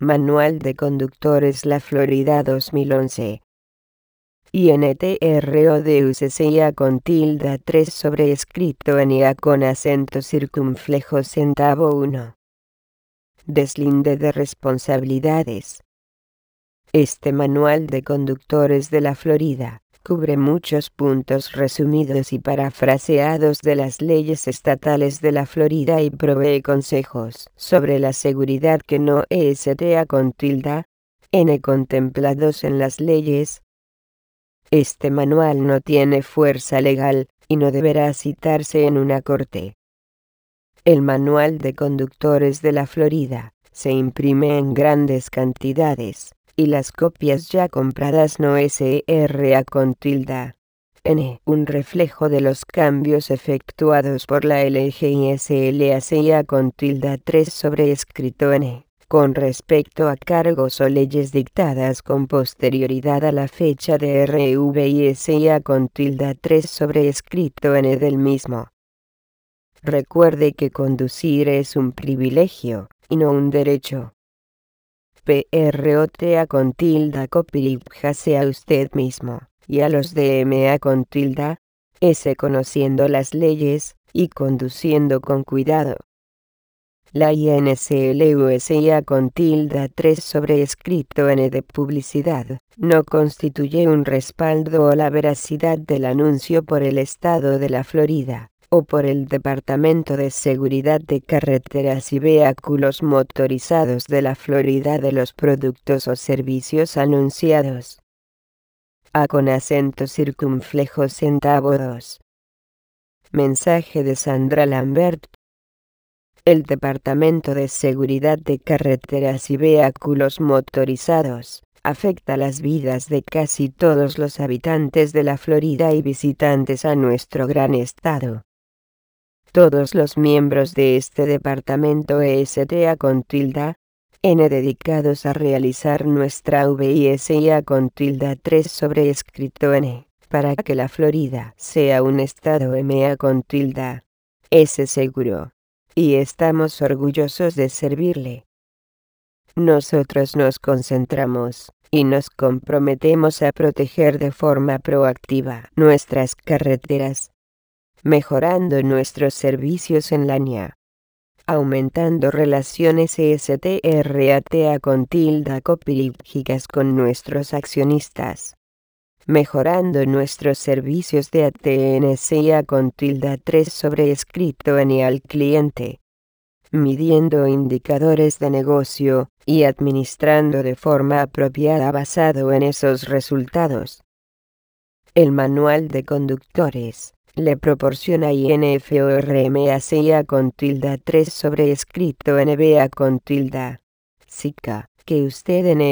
Manual de Conductores La Florida 2011. INTRODUCCIA con tilde 3 sobreescrito en IA con acento circunflejo centavo 1. Deslinde de responsabilidades. Este manual de conductores de la Florida cubre muchos puntos resumidos y parafraseados de las leyes estatales de la Florida y provee consejos sobre la seguridad que no estea con tilde N contemplados en las leyes. Este manual no tiene fuerza legal y no deberá citarse en una corte. El manual de conductores de la Florida se imprime en grandes cantidades y las copias ya compradas no SRA con tilde N, un reflejo de los cambios efectuados por la LGISLACIA con tilde 3 sobreescrito N, con respecto a cargos o leyes dictadas con posterioridad a la fecha de RVISIA con tilde 3 sobreescrito N del mismo. Recuerde que conducir es un privilegio y no un derecho. PROTA con tilde copyright a usted mismo y a los DMA con tilde S conociendo las leyes y conduciendo con cuidado. La INCLUSIA con tilde 3 sobreescrito N de publicidad no constituye un respaldo o la veracidad del anuncio por el Estado de la Florida o por el Departamento de Seguridad de Carreteras y Vehículos Motorizados de la Florida de los productos o servicios anunciados. A con acento circunflejo centavo 2. Mensaje de Sandra Lambert. El Departamento de Seguridad de Carreteras y Vehículos Motorizados afecta las vidas de casi todos los habitantes de la Florida y visitantes a nuestro gran estado. Todos los miembros de este departamento ESTA con tilde N dedicados a realizar nuestra VISIA con tilde 3 sobreescrito N, para que la Florida sea un estado MA con tilde S seguro. Y estamos orgullosos de servirle. Nosotros nos concentramos y nos comprometemos a proteger de forma proactiva nuestras carreteras, mejorando nuestros servicios en línea, aumentando relaciones STRATA con tilde copyright con nuestros accionistas, mejorando nuestros servicios de ATNCA con tilde 3 sobreescrito N al cliente, midiendo indicadores de negocio y administrando de forma apropiada basado en esos resultados. El manual de conductores le proporciona INFORMACIA con tilde 3 sobreescrito NBA con tilde SICA, que usted en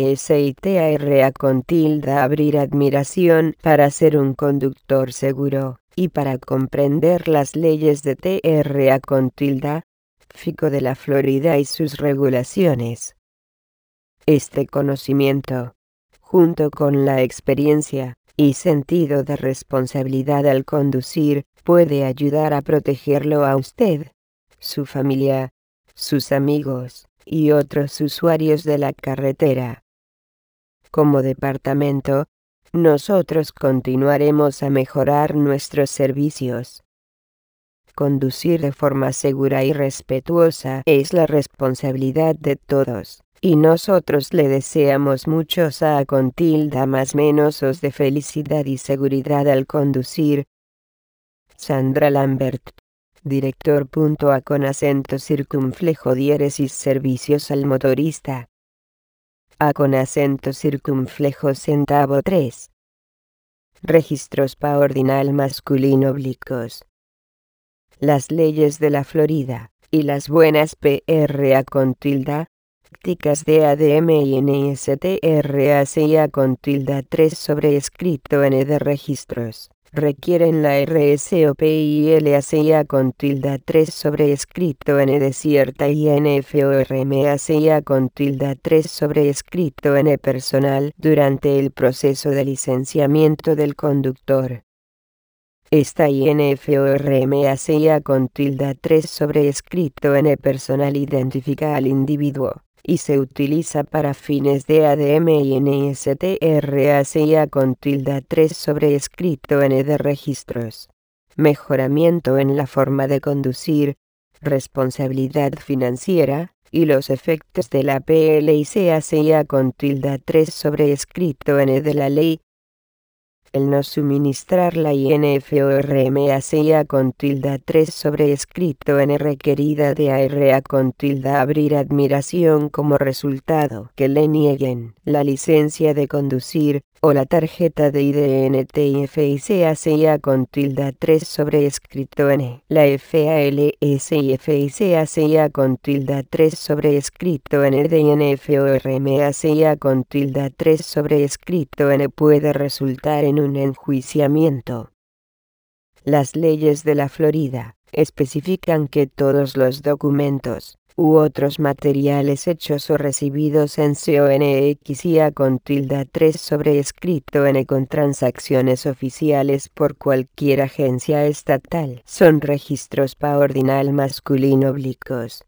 SSITARA con tilde abrir admiración para ser un conductor seguro, y para comprender las leyes de TRA con tilde FICO de la Florida y sus regulaciones. Este conocimiento, junto con la experiencia y sentido de responsabilidad al conducir, puede ayudar a protegerlo a usted, su familia, sus amigos y otros usuarios de la carretera. Como departamento, nosotros continuaremos a mejorar nuestros servicios. Conducir de forma segura y respetuosa es la responsabilidad de todos. Y nosotros le deseamos muchos A con tilde más menos os de felicidad y seguridad al conducir. Sandra Lambert, director. A con acento circunflejo diéresis servicios al motorista. A con acento circunflejo centavo 3. Registros pa ordinal masculino oblicuos. Las leyes de la Florida y las buenas PRA con tilde prácticas de ADM y NSTRACIA con tilde 3 sobreescrito N de registros requieren la RSOPILACIA con tilde 3 sobreescrito N de cierta y NFORMACIA con tilde 3 sobreescrito N personal durante el proceso de licenciamiento del conductor. Esta INFORMACIA con tilde 3 sobreescrito N personal identifica al individuo y se utiliza para fines de ADM y NSTRACIA con tilde 3 sobreescrito N de registros. Mejoramiento en la forma de conducir, responsabilidad financiera, y los efectos de la PLICACIA con tilde 3 sobreescrito N de la ley. El no suministrar la INFORMACIA con tilde 3 sobreescrito N requerida de ARA con tilde abrir admiración como resultado que le nieguen la licencia de conducir o la tarjeta de IDNTIFICACIA con tilde 3 sobreescrito N. La FALSIFICACIA con tilde 3 sobreescrito N de INFORMACIA con tilde 3 sobreescrito N puede resultar en un enjuiciamiento. Las leyes de la Florida especifican que todos los documentos u otros materiales hechos o recibidos en CONXIA con tilde 3 sobreescrito N con transacciones oficiales por cualquier agencia estatal son registros ordinal masculino oblicuos.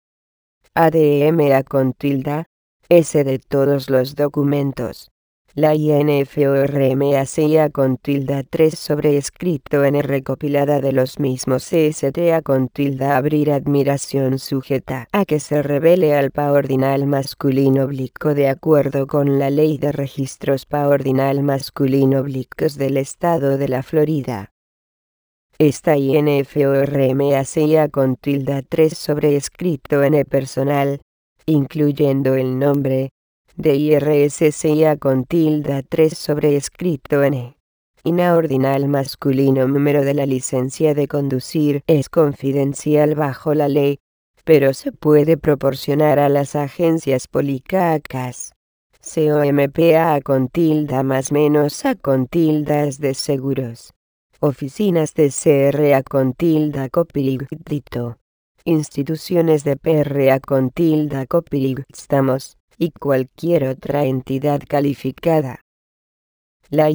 ADMA con tilde S de todos los documentos. La INFORMACIA con tilde 3 sobreescrito N recopilada de los mismos CSTA con tilde abrir admiración sujeta a que se revele al ordinal masculino oblicuo de acuerdo con la Ley de Registros ordinal masculino oblicuos del Estado de la Florida. Esta INFORMACIA con tilde 3 sobreescrito N personal, incluyendo el nombre, de IRSCIA con tilde 3 sobreescrito N. INA ordinal masculino número de la licencia de conducir es confidencial bajo la ley, pero se puede proporcionar a las agencias policacas. COMPA con tilde más menos A con tildas de seguros. Oficinas de CRA con tilde copyright. Instituciones de PRA con tilde copyright estamos y cualquier otra entidad calificada. La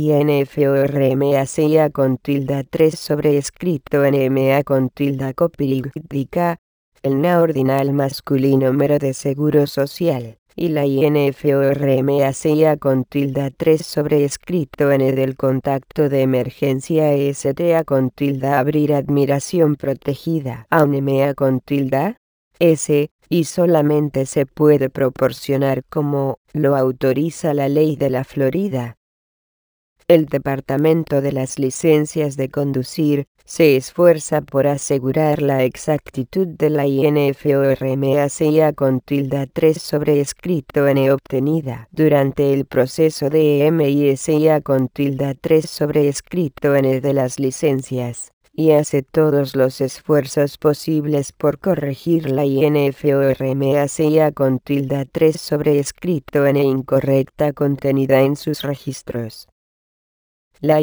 INFORMACIA con tilde 3 sobreescrito NMA con tilde copyright el NA ordinal masculino número de seguro social, y la INFORMACIA con tilde 3 sobreescrito N del contacto de emergencia STA con tilde abrir admiración protegida a un MA con tilde S, y solamente se puede proporcionar como lo autoriza la ley de la Florida. El Departamento de las Licencias de Conducir se esfuerza por asegurar la exactitud de la INFORMACIA con tilde 3 sobreescrito N obtenida durante el proceso de MISIA con tilde 3 sobreescrito N de las licencias, y hace todos los esfuerzos posibles por corregir la INFORMACIA con tilde 3 sobreescrito N incorrecta contenida en sus registros. La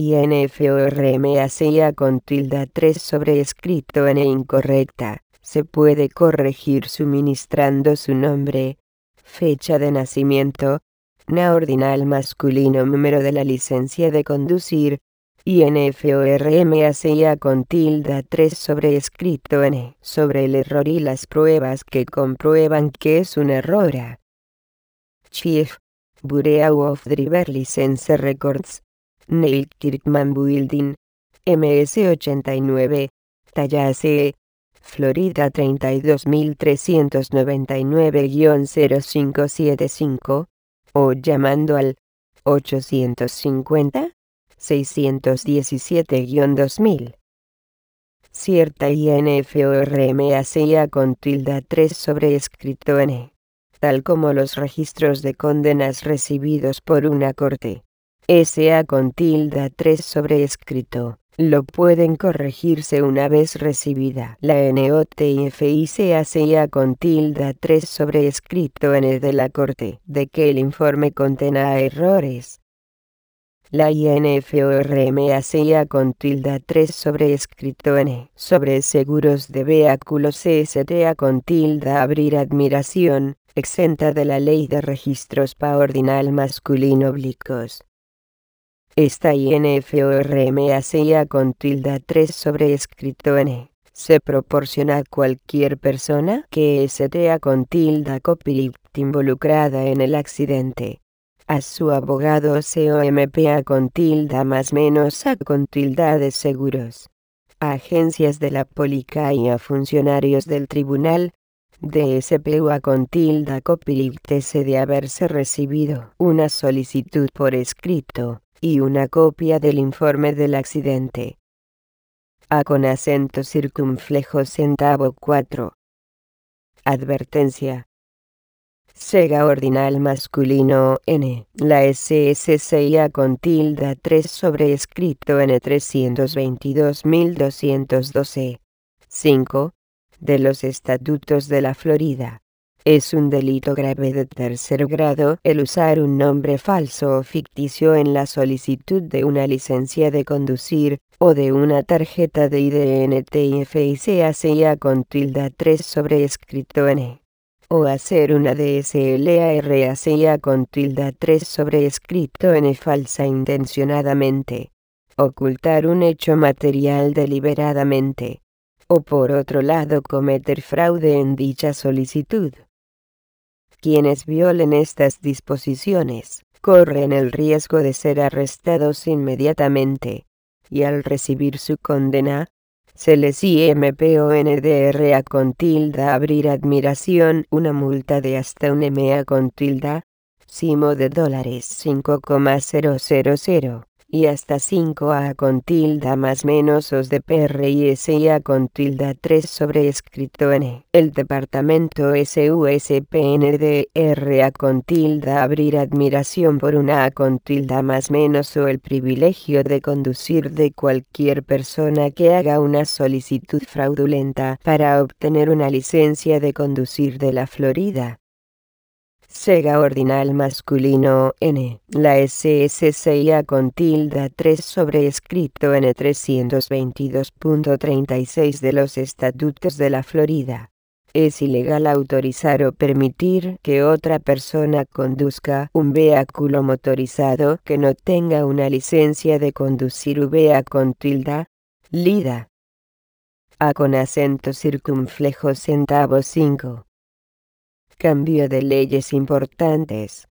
INFORMACIA con tilde 3 sobreescrito N incorrecta se puede corregir suministrando su nombre, fecha de nacimiento, NA ordinal masculino número de la licencia de conducir, INFORMACIA con tilde 3 sobreescrito N sobre el error y las pruebas que comprueban que es un error. Chief, Bureau of Driver License Records, Neil Kirkman Building, MS89, Tallahassee, Florida 32399-0575, o llamando al 850-617-2000. Cierta INFORMACIA con tilde 3 sobreescrito N, tal como los registros de condenas recibidos por una corte. SA con tilde 3 sobreescrito, lo pueden corregirse una vez recibida la NOTIFICACIA con tilde 3 sobreescrito N de la corte de que el informe contenga errores. La INFORMACIA con tilde 3 sobreescrito N sobre seguros de vehículos STA con tilde abrir admiración, exenta de la ley de registros ordinal masculino oblicuos. Esta INFORMACIA con tilde 3 sobreescrito N se proporciona a cualquier persona que STA con tilde copyright parte involucrada en el accidente. A su abogado COMPA con tilde más menos A con tilde de seguros. A agencias de la Policía y a funcionarios del tribunal. DSPU a con tilde copilíptese de haberse recibido una solicitud por escrito y una copia del informe del accidente. A con acento circunflejo centavo 4. Advertencia. Sega ordinal masculino N. La SSCIA con tilde 3 sobrescrito N 322.212. 5. De los Estatutos de la Florida. Es un delito grave de tercer grado el usar un nombre falso o ficticio en la solicitud de una licencia de conducir, o de una tarjeta de IDNTFICACIA con tilde 3 sobrescrito N. O hacer una DSLARACIA con tilde 3 sobrescrito N falsa intencionadamente. Ocultar un hecho material deliberadamente. O por otro lado cometer fraude en dicha solicitud. Quienes violen estas disposiciones, corren el riesgo de ser arrestados inmediatamente, y al recibir su condena, se les IMPONDRA con tilde abrir admiración una multa de hasta un MA con tilde, simo de $5,000, y hasta 5A con tilde más menos os de PRISIA con tilde 3 sobrescrito N. El departamento SUSPNDRA con tilde abrir admiración por una A con tilde más menos o el privilegio de conducir de cualquier persona que haga una solicitud fraudulenta para obtener una licencia de conducir de la Florida. Sega ordinal masculino N. La SSCIA con tilde 3 sobrescrito N 322.36 de los Estatutos de la Florida. Es ilegal autorizar o permitir que otra persona conduzca un vehículo motorizado que no tenga una licencia de conducir VA con tilde, LIDA. A con acento circunflejo centavo 5. Cambio de leyes importantes.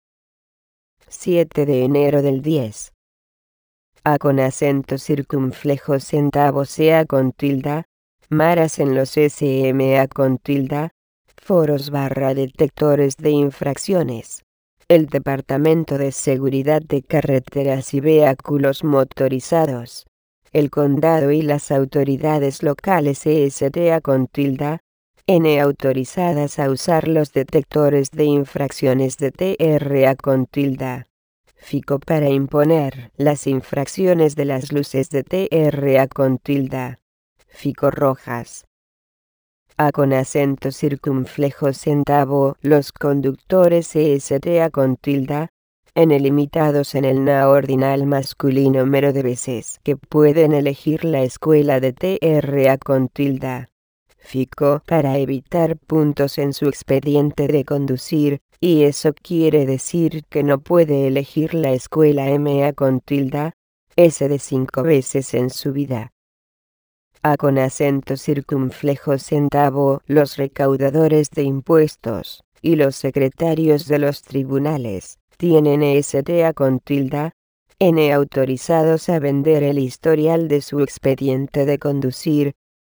7 de enero del 10. A con acento circunflejo centavo sea con tilde, maras en los SMA con tilde, foros / detectores de infracciones. El Departamento de Seguridad de Carreteras y Vehículos Motorizados. El condado y las autoridades locales ESTA con tilde, N autorizadas a usar los detectores de infracciones de TRA con tilde. FICO para imponer las infracciones de las luces de TRA con tilde. FICO rojas. A con acento circunflejo centavo los conductores ESTA con tilde, N limitados en el NA ordinal masculino número de veces que pueden elegir la escuela de TRA con tilde. FICO para evitar puntos en su expediente de conducir, y eso quiere decir que no puede elegir la escuela MA con tilde, S de 5 veces en su vida. A con acento circunflejo centavo los recaudadores de impuestos, y los secretarios de los tribunales, tienen ESTA con tilde, N autorizados a vender el historial de su expediente de conducir.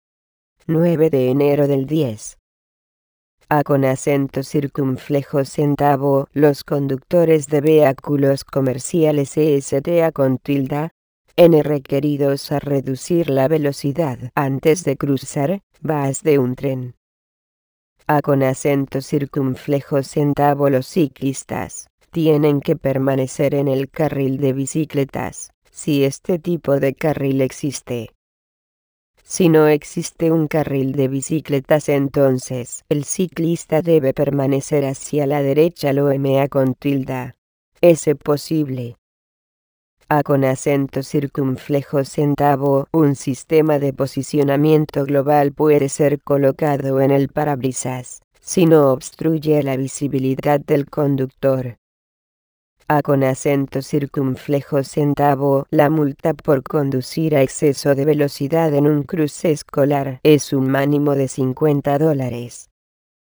9 de enero del 10. A con acento circunflejo centavo los conductores de vehículos comerciales ESTA con tilde, N requeridos a reducir la velocidad antes de cruzar vías de un tren. A con acento circunflejo centavo los ciclistas tienen que permanecer en el carril de bicicletas, si este tipo de carril existe. Si no existe un carril de bicicletas, entonces el ciclista debe permanecer hacia la derecha lo MA con tilde. Es posible. A con acento circunflejo centavo un sistema de posicionamiento global puede ser colocado en el parabrisas, si no obstruye la visibilidad del conductor. A con acento circunflejo centavo la multa por conducir a exceso de velocidad en un cruce escolar es un mínimo de $50.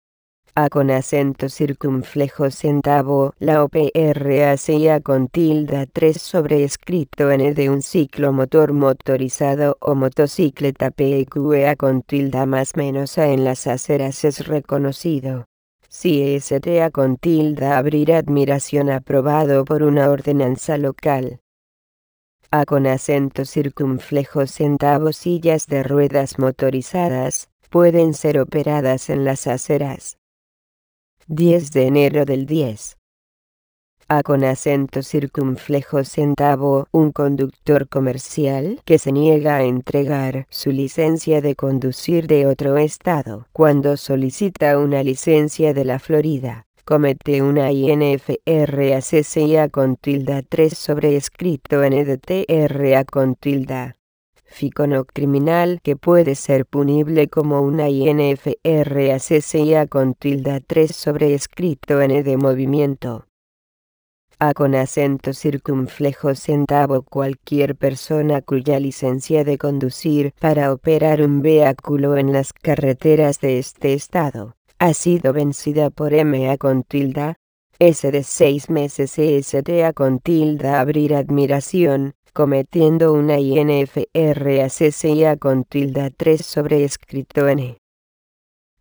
A con acento circunflejo centavo, la OPRACIA con tilde 3 sobreescrito N de un ciclo motor motorizado o motocicleta PQEA con tilde más menos A en las aceras es reconocido. Si STA con tilde abrir admiración aprobado por una ordenanza local. A con acento circunflejo centavo sillas de ruedas motorizadas, pueden ser operadas en las aceras. 10 de enero del 10. A con acento circunflejo centavo, un conductor comercial que se niega a entregar su licencia de conducir de otro estado cuando solicita una licencia de la Florida, comete una INFRACCIA con tilde 3 sobreescrito NDTRA con tilde. Ficono criminal que puede ser punible como una INFRACCIA con tilde 3 sobreescrito N de movimiento. A con acento circunflejo centavo cualquier persona cuya licencia de conducir para operar un vehículo en las carreteras de este estado ha sido vencida por MA con tilde, S de 6 meses STA con tilde abrir admiración, cometiendo una INFRACCIA con tilde 3 sobreescrito N.